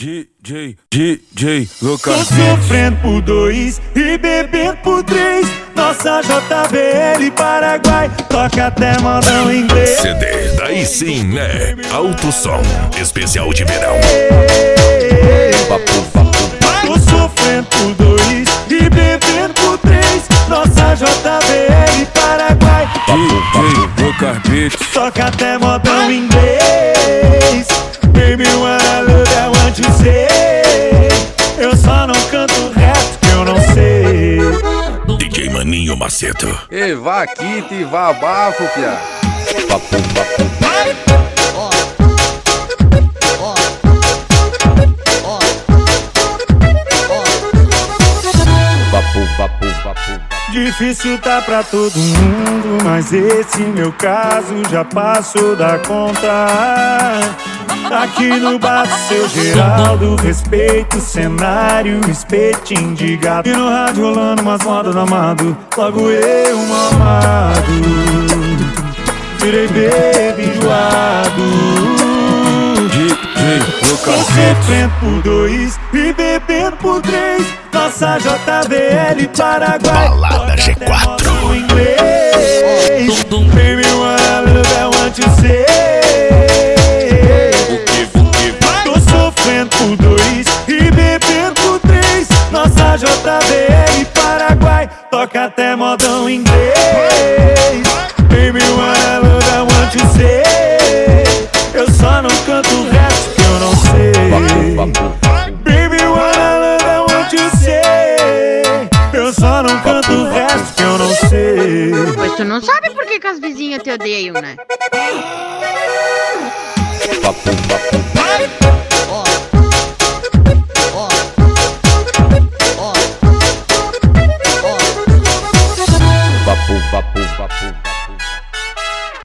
DJ Lucas. Tô sofrendo por 2 e bebendo por 3. Nossa JBL Paraguai toca até modão inglês. CD, daí sim, né? Alto som, especial de verão. Tô sofrendo por 2 e bebendo por 3. Nossa JBL Paraguai DJ Lucas Beats. toca até modão inglês. Baby, what I love, I want you say. Eu só não canto o resto que eu não sei. DJ Maninho Macedo. E vá quente e vá abafo, piá. Difícil tá pra todo mundo, mas esse meu caso já passou da conta. Aqui no bar do seu Geraldo, respeito o cenário, espetinho de gato. E no rádio rolando umas modas do amado, logo eu mamado. Virei baby enjoado. DJ Lucas Tô Beats. sofrendo por 2 e bebendo por 3. Nossa JBL Paraguai Balada toca G4. até modão inglês. Baby, what I love, I want you say. Tô sofrendo por 2 e bebendo por 3. Nossa JBL Paraguai toca até modão inglês. Baby, what I love, I want you say. Eu só não canto o resto que eu não sei. Baby, what I love, I want you say. Eu só não canto o resto que eu não sei. Mas tu não sabe por que as vizinhas te odeiam, né? Vapo.